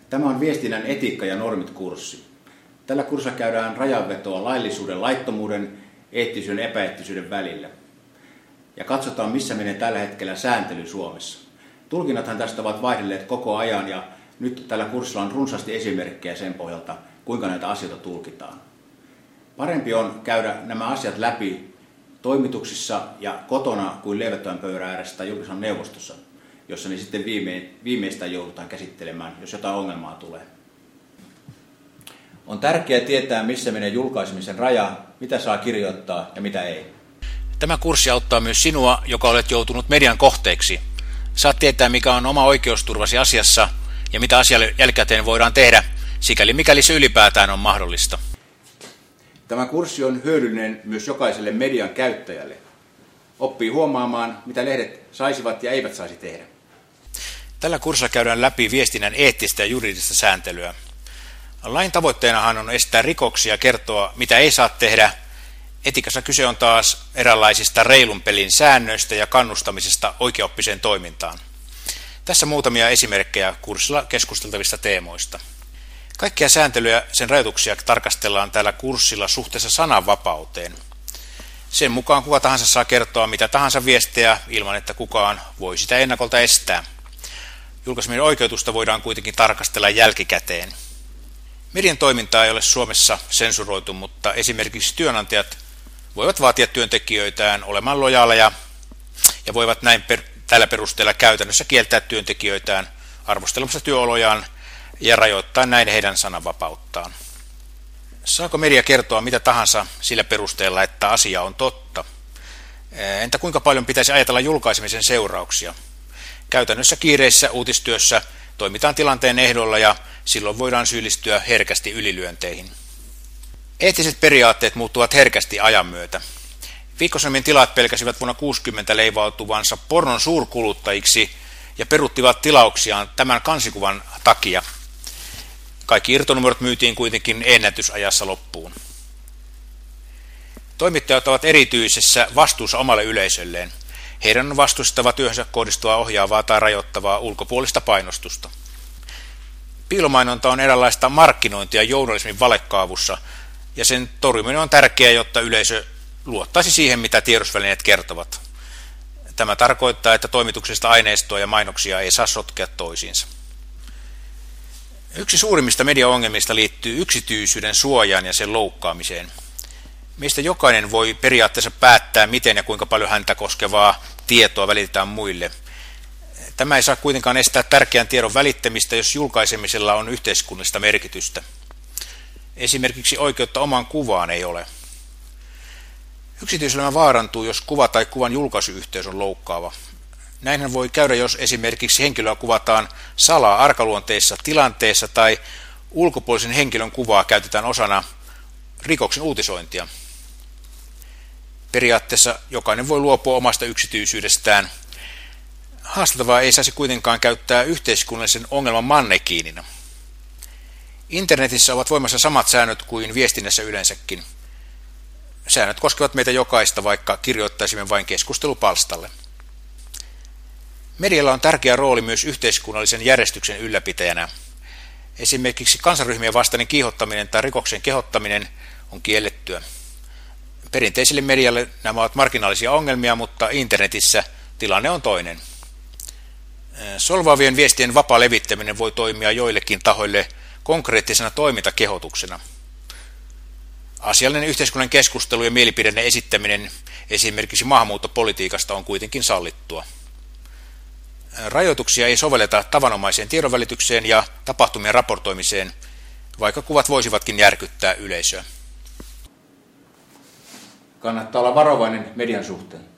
Tämä on viestinnän etiikka ja normit-kurssi. Tällä kurssilla käydään rajanvetoa laillisuuden, laittomuuden, eettisyyden ja epäeettisyyden välillä. Ja katsotaan, missä menee tällä hetkellä sääntely Suomessa. Tulkinnathan tästä ovat vaihdelleet koko ajan ja nyt tällä kurssilla on runsaasti esimerkkejä sen pohjalta, kuinka näitä asioita tulkitaan. Parempi on käydä nämä asiat läpi toimituksissa ja kotona kuin leivättömän pöydän ääressä tai julkisessa neuvostossa, jossa ne sitten viimeistään joudutaan käsittelemään, jos jotain ongelmaa tulee. On tärkeää tietää, missä menee julkaisemisen raja, mitä saa kirjoittaa ja mitä ei. Tämä kurssi auttaa myös sinua, joka olet joutunut median kohteeksi. Saat tietää, mikä on oma oikeusturvasi asiassa ja mitä asialle jälkikäteen voidaan tehdä, sikäli mikäli se ylipäätään on mahdollista. Tämä kurssi on hyödyllinen myös jokaiselle median käyttäjälle. Oppii huomaamaan, mitä lehdet saisivat ja eivät saisi tehdä. Tällä kurssilla käydään läpi viestinnän eettistä ja juridista sääntelyä. Lain tavoitteenahan on estää rikoksia ja kertoa, mitä ei saa tehdä. Etiikassa kyse on taas eräänlaisista reilun pelin säännöistä ja kannustamisesta oikeaoppiseen toimintaan. Tässä muutamia esimerkkejä kurssilla keskusteltavista teemoista. Kaikkia sääntelyä ja sen rajoituksia tarkastellaan tällä kurssilla suhteessa sananvapauteen. Sen mukaan kuka tahansa saa kertoa mitä tahansa viestejä ilman, että kukaan voi sitä ennakolta estää. Julkaiseminen oikeutusta voidaan kuitenkin tarkastella jälkikäteen. Median toimintaa ei ole Suomessa sensuroitu, mutta esimerkiksi työnantajat voivat vaatia työntekijöitään olemaan lojaaleja ja voivat näin tällä perusteella käytännössä kieltää työntekijöitään arvostelemassa työolojaan ja rajoittaa näin heidän sananvapauttaan. Saako media kertoa mitä tahansa sillä perusteella, että asia on totta? Entä kuinka paljon pitäisi ajatella julkaisemisen seurauksia? Käytännössä kiireisessä uutistyössä toimitaan tilanteen ehdolla ja silloin voidaan syyllistyä herkästi ylilyönteihin. Eettiset periaatteet muuttuvat herkästi ajan myötä. Viikkosanomien tilaajat pelkäsivät vuonna 1960 leivautuvansa pornon suurkuluttajiksi ja peruttivat tilauksiaan tämän kansikuvan takia. Kaikki irtonumerot myytiin kuitenkin ennätysajassa loppuun. Toimittajat ovat erityisessä vastuussa omalle yleisölleen. Heidän on vastustettava työhönsä kohdistuvaa ohjaavaa tai rajoittavaa ulkopuolista painostusta. Piilomainonta on eräänlaista markkinointia journalismin valekaavussa, ja sen torjuminen on tärkeää, jotta yleisö luottaisi siihen, mitä tiedotusvälineet kertovat. Tämä tarkoittaa, että toimituksesta aineistoa ja mainoksia ei saa sotkea toisiinsa. Yksi suurimmista mediaongelmista liittyy yksityisyyden suojaan ja sen loukkaamiseen. Meistä jokainen voi periaatteessa päättää, miten ja kuinka paljon häntä koskevaa tietoa välitetään muille. Tämä ei saa kuitenkaan estää tärkeän tiedon välittämistä, jos julkaisemisella on yhteiskunnallista merkitystä. Esimerkiksi oikeutta omaan kuvaan ei ole. Yksityiselämä vaarantuu, jos kuva tai kuvan julkaisuyhteys on loukkaava. Näinhän voi käydä, jos esimerkiksi henkilöä kuvataan salaa arkaluonteissa tilanteessa tai ulkopuolisen henkilön kuvaa käytetään osana rikoksen uutisointia. Periaatteessa jokainen voi luopua omasta yksityisyydestään. Haasteltavaa ei saisi kuitenkaan käyttää yhteiskunnallisen ongelman mannekiinina. Internetissä ovat voimassa samat säännöt kuin viestinnässä yleensäkin. Säännöt koskevat meitä jokaista, vaikka kirjoittaisimme vain keskustelupalstalle. Medialla on tärkeä rooli myös yhteiskunnallisen järjestyksen ylläpitäjänä. Esimerkiksi kansanryhmien vastainen kiihottaminen tai rikoksen kehottaminen on kiellettyä. Perinteiselle medialle nämä ovat marginaalisia ongelmia, mutta internetissä tilanne on toinen. Solvaavien viestien vapaa levittäminen voi toimia joillekin tahoille konkreettisena toimintakehotuksena. Asiallinen yhteiskunnan keskustelu ja mielipiteiden esittäminen esimerkiksi maahanmuuttopolitiikasta on kuitenkin sallittua. Rajoituksia ei sovelleta tavanomaiseen tiedonvälitykseen ja tapahtumien raportoimiseen, vaikka kuvat voisivatkin järkyttää yleisöä. Kannattaa olla varovainen median suhteen.